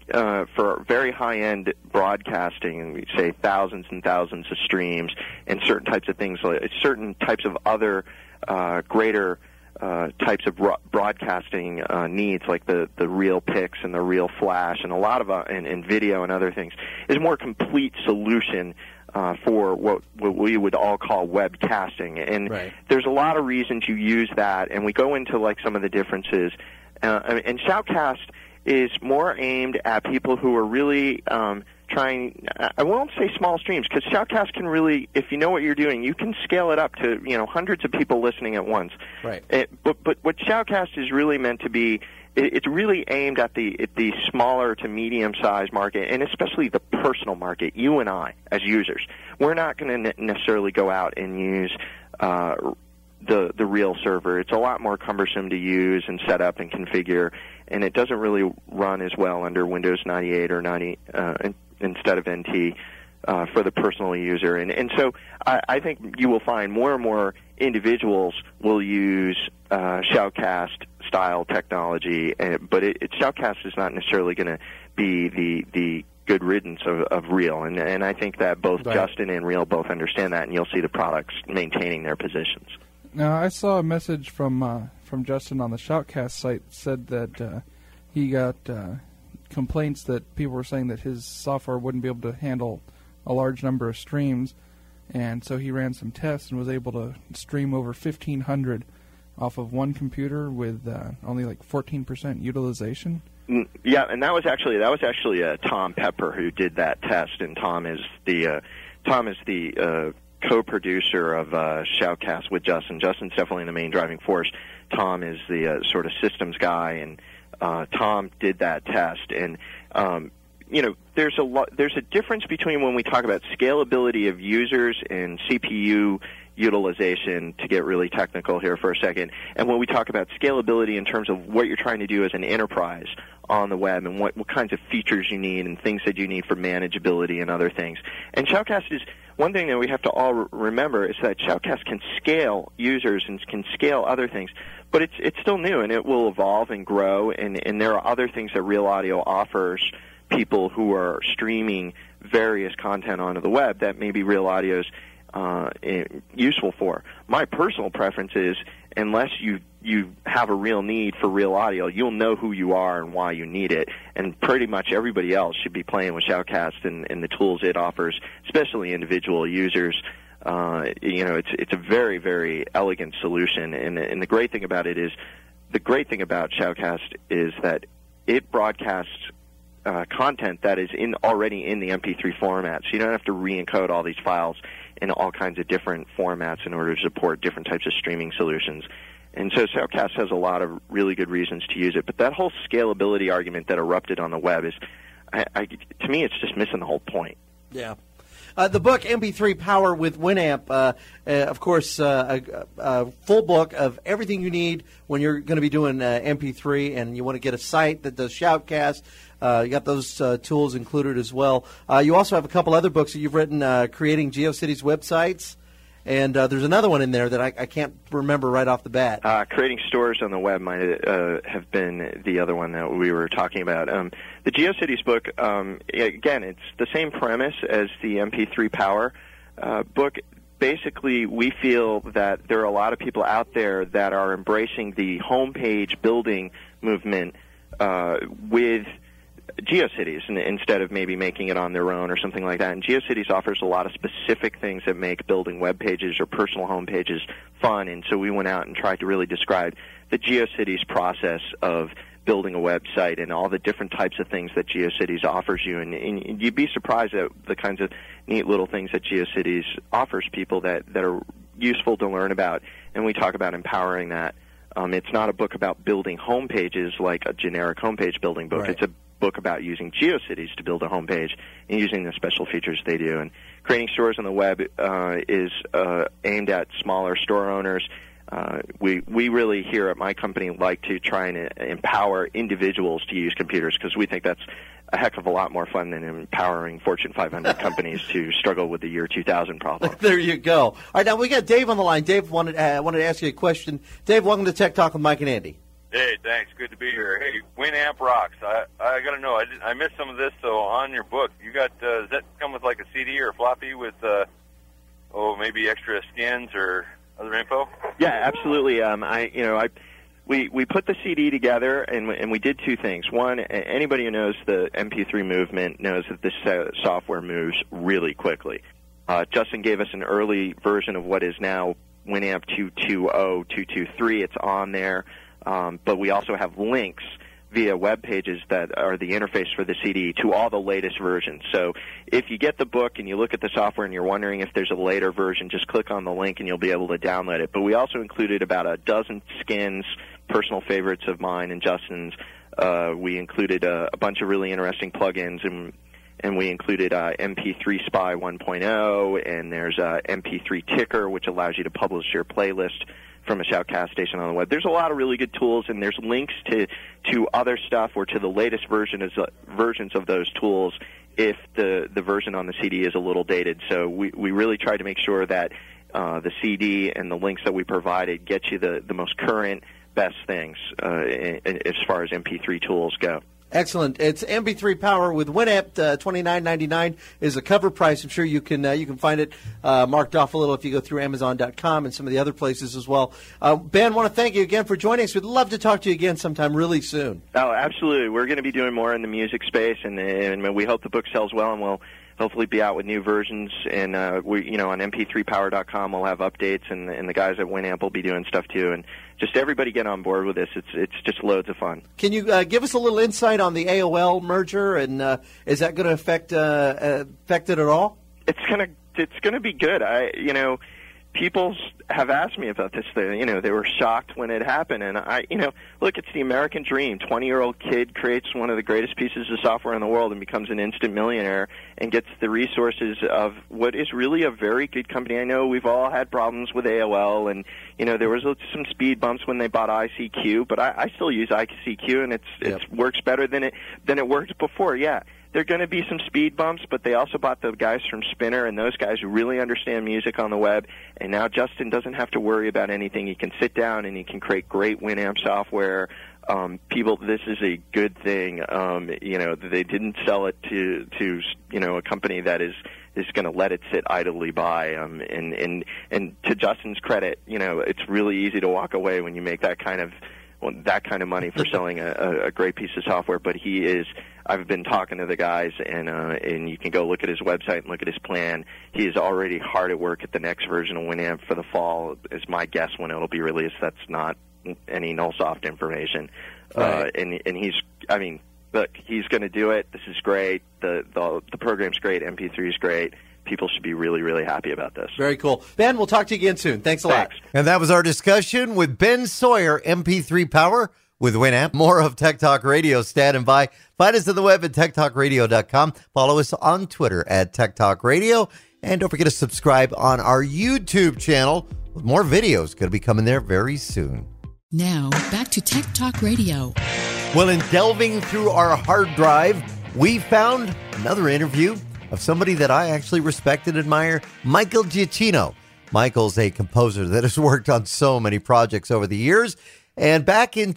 for very high-end broadcasting, and we say thousands and thousands of streams and certain types of things, like certain types of other greater types of broadcasting needs, like the Real Pix and the Real Flash and a lot of and video and other things, is a more complete solution for what we would all call webcasting. And there's a lot of reasons you use that, and we go into like some of the differences. And Shoutcast is more aimed at people who are really trying, I won't say small streams, because Shoutcast can really, if you know what you're doing, you can scale it up to, hundreds of people listening at once. Right. But what Shoutcast is really meant to be, it's really aimed at the smaller to medium-sized market, and especially the personal market, you and I, as users. We're not going to necessarily go out and use the Real server. It's a lot more cumbersome to use and set up and configure, and it doesn't really run as well under Windows 98 or 90 instead of NT for the personal user. And so I think you will find more and more individuals will use Shoutcast-style technology, but Shoutcast is not necessarily going to be the good riddance of Real. And I think that both Justin and Real both understand that, and you'll see the products maintaining their positions. Now, I saw a message from Justin on the Shoutcast site that said that he got complaints that people were saying that his software wouldn't be able to handle a large number of streams, and so he ran some tests and was able to stream over 1,500 off of one computer with only like 14% utilization. Yeah, and that was actually Tom Pepper who did that test, and Tom is the co-producer of Shoutcast with Justin. Justin's definitely the main driving force. Tom is the sort of systems guy, and Tom did that test. And there's a difference between when we talk about scalability of users and CPU utilization, to get really technical here for a second, and when we talk about scalability in terms of what you're trying to do as an enterprise on the web and what kinds of features you need and things that you need for manageability and other things. And Shoutcast is one thing that we have to all remember is that Shoutcast can scale users and can scale other things, but it's still new, and it will evolve and grow, and there are other things that Real Audio offers people who are streaming various content onto the web that maybe Real Audio's useful for. My personal preference is, unless you have a real need for real audio, you'll know who you are and why you need it. And pretty much everybody else should be playing with Shoutcast and the tools it offers, especially individual users. It's a very, very elegant solution. And the great thing about Shoutcast is that it broadcasts content that is already in the MP3 format, so you don't have to re-encode all these files in all kinds of different formats in order to support different types of streaming solutions. And so Shoutcast has a lot of really good reasons to use it. But that whole scalability argument that erupted on the web is, to me, it's just missing the whole point. Yeah. The book, MP3 Power with Winamp, of course, a full book of everything you need when you're going to be doing MP3 and you want to get a site that does Shoutcast. You got those tools included as well. You also have a couple other books that you've written, Creating GeoCities Websites. And there's another one in there that I can't remember right off the bat. Creating Stores on the Web might have been the other one that we were talking about. The GeoCities book, again, it's the same premise as the MP3 Power book. Basically, we feel that there are a lot of people out there that are embracing the homepage building movement with GeoCities instead of maybe making it on their own or something like that. And GeoCities offers a lot of specific things that make building web pages or personal home pages fun. And so we went out and tried to really describe the GeoCities process of building a website and all the different types of things that GeoCities offers you. And you'd be surprised at the kinds of neat little things that GeoCities offers people that are useful to learn about. And we talk about empowering that. It's not a book about building home pages like a generic homepage building book. Right. It's a book about using GeoCities to build a homepage and using the special features they do. And Creating Stores on the Web is aimed at smaller store owners. We really here at my company like to try and empower individuals to use computers because we think that's a heck of a lot more fun than empowering Fortune 500 companies to struggle with the year 2000 problem. There you go. All right, now we got Dave on the line. Dave wanted to ask you a question. Dave, welcome to Tech Talk with Mike and Andy. Hey, thanks. Good to be here. Hey, Winamp rocks. I got to know. I missed some of this. So on your book, you got does that come with like a CD or a floppy with maybe extra skins or other info? Yeah, absolutely. We put the CD together and we did two things. One, anybody who knows the MP3 movement knows that this software moves really quickly. Justin gave us an early version of what is now Winamp 2.20, 2.23. It's on there. But we also have links via web pages that are the interface for the CD to all the latest versions. So if you get the book and you look at the software and you're wondering if there's a later version, just click on the link and you'll be able to download it. But we also included about a dozen skins, personal favorites of mine and Justin's. We included a bunch of really interesting plugins, and we included MP3 Spy 1.0, and there's MP3 Ticker, which allows you to publish your playlist from a Shoutcast station on the web. There's a lot of really good tools, and there's links to other stuff or to the latest versions of those tools if the version on the CD is a little dated. So we really try to make sure that the CD and the links that we provided get you the most current, best things as far as MP3 tools go. Excellent. It's MP3 Power with Winamp. $29.99 is the cover price. I'm sure you can find it marked off a little if you go through Amazon.com and some of the other places as well. Ben, want to thank you again for joining us. We'd love to talk to you again sometime really soon. Oh, absolutely. We're going to be doing more in the music space, and we hope the book sells well, and we'll hopefully be out with new versions. And we, on mp3power.com, we'll have updates, and the guys at Winamp will be doing stuff too. And just everybody get on board with this. It's just loads of fun. Can you give us a little insight on the AOL merger, and is that going to affect it at all? It's going to be good. People have asked me about this. They were shocked when it happened, and look, it's the American dream. 20-year-old kid creates one of the greatest pieces of software in the world and becomes an instant millionaire and gets the resources of what is really a very good company. I know we've all had problems with AOL, and there was some speed bumps when they bought ICQ, but I still use ICQ, and it works better than it worked before. Yeah. There are going to be some speed bumps, but they also bought the guys from Spinner and those guys who really understand music on the web. And now Justin doesn't have to worry about anything. He can sit down and he can create great Winamp software. This is a good thing. They didn't sell it to a company that is going to let it sit idly by. And to Justin's credit, it's really easy to walk away when you make that kind of money for selling a great piece of software. But I've been talking to the guys, and you can go look at his website and look at his plan. He is already hard at work at the next version of Winamp for the fall, is my guess when it'll be released. That's not any Nullsoft information. Right. And look, he's going to do it. This is great. The program's great. MP3 is great. People should be really, really happy about this. Very cool. Ben, we'll talk to you again soon. Thanks a lot. And that was our discussion with Ben Sawyer, MP3 Power with Winamp. More of Tech Talk Radio standing by. Find us on the web at techtalkradio.com. Follow us on Twitter at Tech Talk Radio. And don't forget to subscribe on our YouTube channel with more videos going to be coming there very soon. Now, back to Tech Talk Radio. Well, in delving through our hard drive, we found another interview of somebody that I actually respect and admire, Michael Giacchino. Michael's a composer that has worked on so many projects over the years. And back in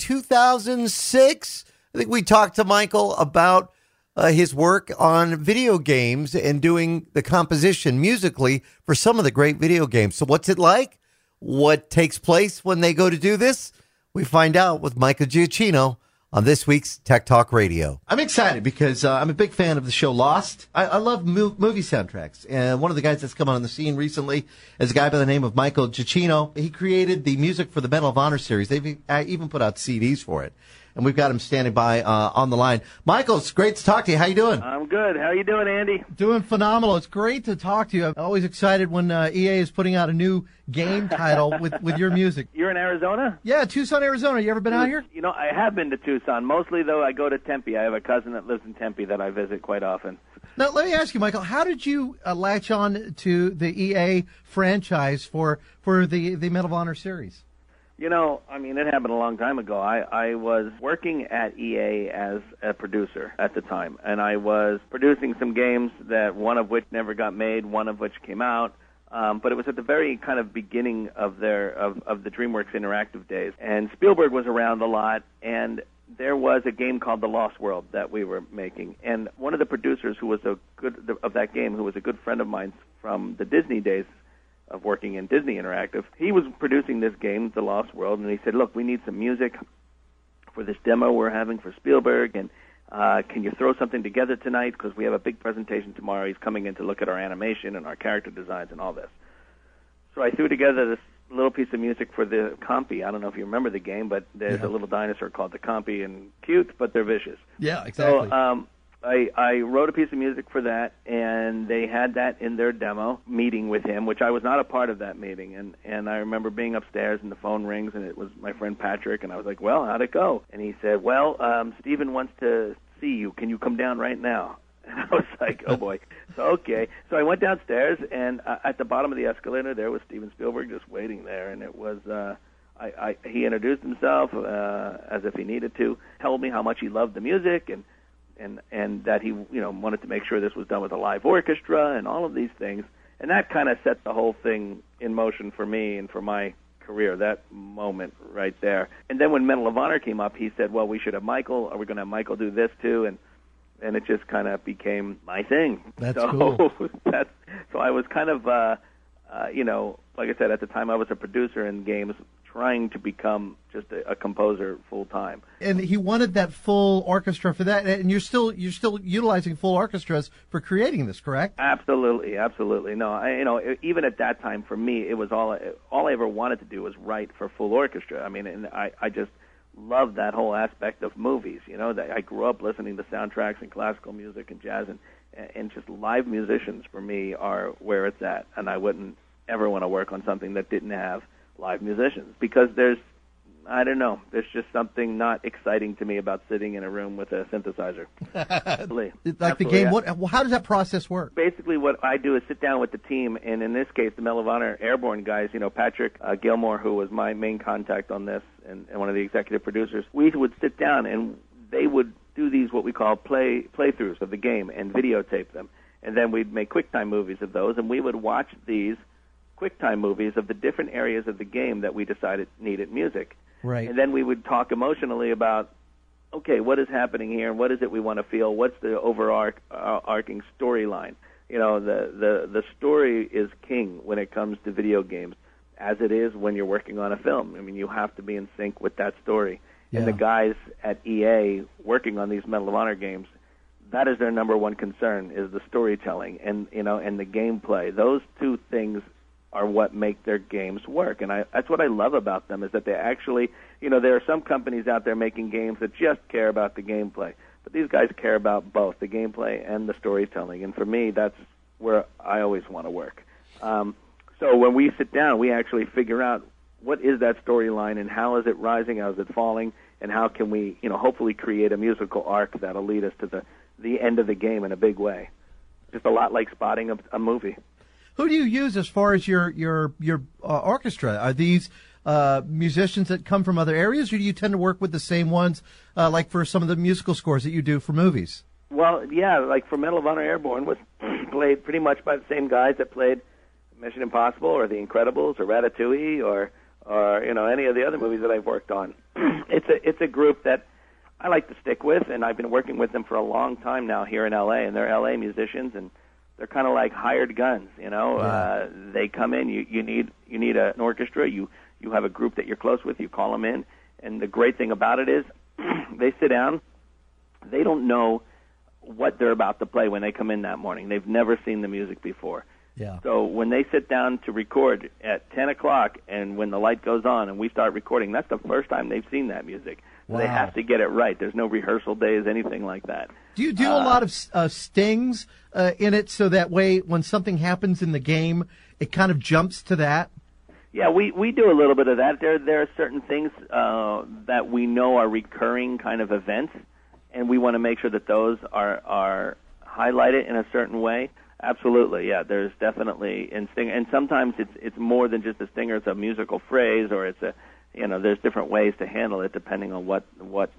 2006, I think we talked to Michael about his work on video games and doing the composition musically for some of the great video games. So what's it like? What takes place when they go to do this? We find out with Michael Giacchino on this week's Tech Talk Radio. I'm excited because I'm a big fan of the show Lost. I love movie soundtracks. And one of the guys that's come on the scene recently is a guy by the name of Michael Giacchino. He created the music for the Medal of Honor series. They've even put out CDs for it. And we've got him standing by on the line. Michael, it's great to talk to you. How you doing? I'm good. How you doing, Andy? Doing phenomenal. It's great to talk to you. I'm always excited when EA is putting out a new game title with your music. You're in Arizona? Yeah, Tucson, Arizona. You ever been out here? I have been to Tucson. Mostly, though, I go to Tempe. I have a cousin that lives in Tempe that I visit quite often. Now, let me ask you, Michael, how did you latch on to the EA franchise for the Medal of Honor series? It happened a long time ago. I was working at EA as a producer at the time, and I was producing some games that one of which never got made, one of which came out. But it was at the very kind of beginning of the DreamWorks Interactive days, and Spielberg was around a lot, and there was a game called The Lost World that we were making, and one of the producers who was of that game, who was a good friend of mine from the Disney days of working in Disney Interactive, he was producing this game, The Lost World, and he said, look, we need some music for this demo we're having for Spielberg, and can you throw something together tonight, because we have a big presentation tomorrow. He's coming in to look at our animation and our character designs and all this. So I threw together this little piece of music for the Compy. I don't know if you remember the game, but there's a little dinosaur called the Compy, and cute, but they're vicious. Yeah, exactly. So I wrote a piece of music for that, and they had that in their demo meeting with him, which I was not a part of that meeting. And I remember being upstairs, and the phone rings, and it was my friend Patrick, and I was like, well, how'd it go? And he said, well, Steven wants to see you. Can you come down right now? And I was like, oh, boy. So, okay. So I went downstairs, and at the bottom of the escalator, there was Steven Spielberg just waiting there, and it was he introduced himself as if he needed to, told me how much he loved the music, and that he wanted to make sure this was done with a live orchestra and all of these things. And that kind of set the whole thing in motion for me and for my career, that moment right there. And then when Medal of Honor came up, he said, well, we should have Michael. Are we going to have Michael do this too? And it just kind of became my thing. That's cool. So I was kind of, like I said, at the time I was a producer in games, trying to become just a composer full time. And he wanted that full orchestra for that, and you're still utilizing full orchestras for creating this, correct? Absolutely. No, even at that time for me, it was all I ever wanted to do was write for full orchestra. I mean, and I just loved that whole aspect of movies. That I grew up listening to soundtracks and classical music and jazz, and just live musicians for me are where it's at. And I wouldn't ever want to work on something that didn't have live musicians, because there's just something not exciting to me about sitting in a room with a synthesizer. Like the game, how does that process work? Basically, what I do is sit down with the team, and in this case, the Medal of Honor Airborne guys, Patrick Gilmore, who was my main contact on this, and one of the executive producers, we would sit down, and they would do these, what we call playthroughs of the game, and videotape them. And then we'd make QuickTime movies of those, and we would watch these QuickTime movies of the different areas of the game that we decided needed music. Right. And then we would talk emotionally about, okay, what is happening here? What is it we want to feel? What's the overarching storyline? the story is king when it comes to video games, as it is when you're working on a film. I mean, you have to be in sync with that story. Yeah. And the guys at EA working on these Medal of Honor games, that is their number one concern, is the storytelling and the gameplay. Those two things are what make their games work. And that's what I love about them, is that they actually, there are some companies out there making games that just care about the gameplay. But these guys care about both the gameplay and the storytelling. And for me, that's where I always want to work. So when we sit down, we actually figure out what is that storyline and how is it rising, how is it falling, and how can we, hopefully create a musical arc that'll lead us to the end of the game in a big way. Just a lot like spotting a movie. Who do you use as far as your orchestra? Are these musicians that come from other areas, or do you tend to work with the same ones, like for some of the musical scores that you do for movies? Well, yeah, like for Medal of Honor Airborne was played pretty much by the same guys that played Mission Impossible or The Incredibles or Ratatouille or any of the other movies that I've worked on. It's a group that I like to stick with, and I've been working with them for a long time now here in L.A., and they're L.A. musicians, and they're kind of like hired guns, Yeah. They come in, you need an orchestra, you have a group that you're close with, you call them in, and the great thing about it is they sit down, they don't know what they're about to play when they come in that morning. They've never seen the music before. Yeah. So when they sit down to record at 10 o'clock and when the light goes on and we start recording, that's the first time they've seen that music. So They have to get it right. There's no rehearsal days, anything like that. Do you do a lot of stings in it so that way when something happens in the game, it kind of jumps to that? Yeah, we do a little bit of that. There are certain things that we know are recurring kind of events, and we want to make sure that those are highlighted in a certain way. Absolutely, yeah. There's definitely and sometimes it's more than just a stinger. It's a musical phrase, or it's a there's different ways to handle it depending on what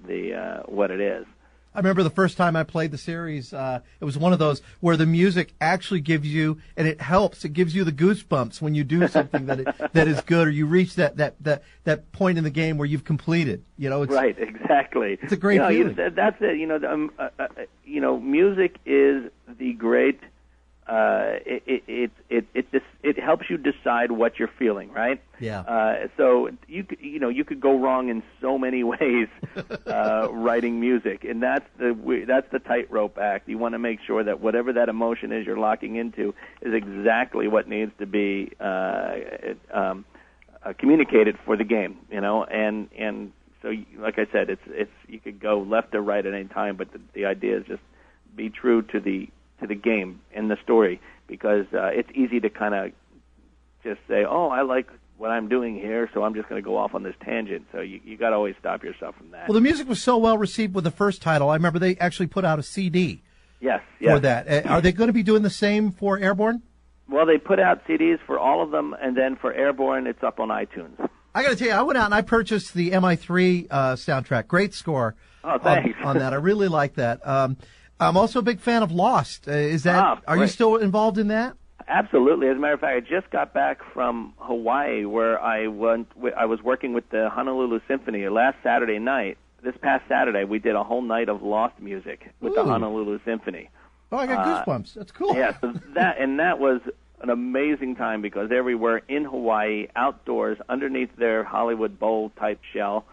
it is. I remember the first time I played the series, it was one of those where the music actually gives you, and it helps. It gives you the goosebumps when you do something that is good, or you reach that point in the game where you've completed. It's, right, exactly. It's a great feeling. That's it. Music is the great. It helps you decide what you're feeling, right? Yeah. So you could go wrong in so many ways writing music, and that's the tightrope act. You want to make sure that whatever that emotion is you're locking into is exactly what needs to be communicated for the game. And so like I said, it's you could go left or right at any time, but the idea is just be true to the game and the story, because it's easy to kind of just say, oh, I like what I'm doing here, so I'm just going to go off on this tangent. So you got to always stop yourself from that. Well, the music was so well received with the first title. I remember they actually put out a CD for that. Are they going to be doing the same for Airborne? Well, they put out CDs for all of them, and then for Airborne, it's up on iTunes. I got to tell you, I went out and I purchased the MI3 soundtrack. Great score. Oh, thanks. On that. I really like that. I'm also a big fan of Lost. Are you still involved in that? Absolutely. As a matter of fact, I just got back from Hawaii, where I was working with the Honolulu Symphony last Saturday night. This past Saturday, we did a whole night of Lost music with the Honolulu Symphony. Oh, I got goosebumps. That's cool. Yeah, so that was an amazing time, because everywhere in Hawaii, outdoors, underneath their Hollywood Bowl type shell,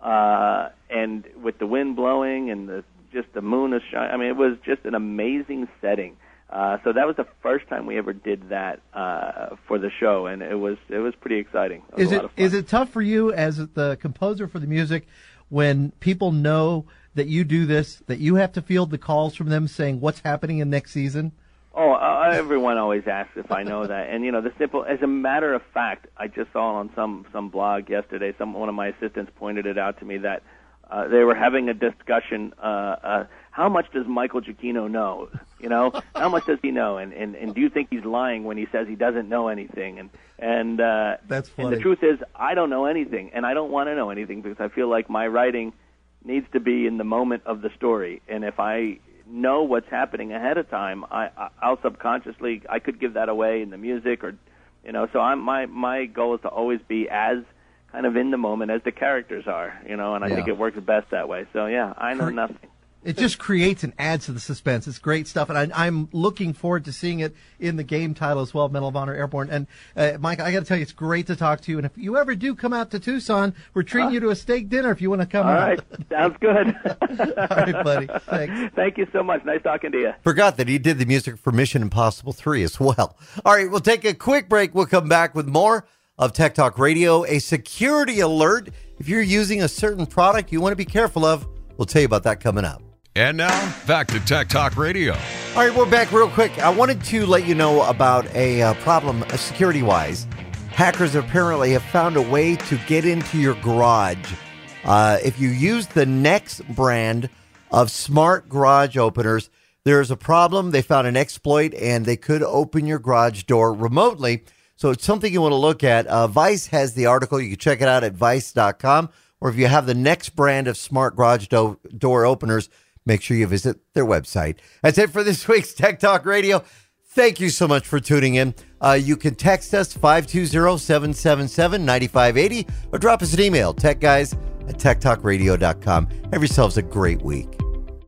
and with the wind blowing and just the moon is shining. I mean, it was just an amazing setting. So that was the first time we ever did that for the show, and it was pretty exciting. It was a lot of fun. Is it tough for you as the composer for the music when people know that you do this, that you have to field the calls from them saying what's happening in next season? Oh, everyone always asks if I know that, and as a matter of fact, I just saw on some blog yesterday. One of my assistants pointed it out to me that. They were having a discussion. How much does Michael Giacchino know? How much does he know? And do you think he's lying when he says he doesn't know anything? And that's funny. And the truth is, I don't know anything, and I don't want to know anything, because I feel like my writing needs to be in the moment of the story. And if I know what's happening ahead of time, I'll subconsciously I could give that away in the music, or So my goal is to always be as kind of in the moment as the characters are, and I think it works best that way. So, yeah, I know nothing. It just creates and adds to the suspense. It's great stuff, and I'm looking forward to seeing it in the game title as well, Medal of Honor Airborne. And Mike, I got to tell you, it's great to talk to you. And if you ever do come out to Tucson, we're treating you to a steak dinner if you want to come out. All right, sounds good. All right, buddy. Thanks. Thank you so much. Nice talking to you. Forgot that he did the music for Mission Impossible 3 as well. All right, we'll take a quick break. We'll come back with more of Tech Talk Radio. A security alert. If you're using a certain product you want to be careful of, we'll tell you about that coming up. And now, back to Tech Talk Radio. All right, we're back real quick. I wanted to let you know about a problem security-wise. Hackers apparently have found a way to get into your garage. If you use the Nex brand of smart garage openers, there's a problem. They found an exploit, and they could open your garage door remotely. So it's something you want to look at. Vice has the article. You can check it out at vice.com. Or if you have the Nex brand of smart garage door openers, make sure you visit their website. That's it for this week's Tech Talk Radio. Thank you so much for tuning in. You can text us 520-777-9580 or drop us an email, techguys@techtalkradio.com. Have yourselves a great week.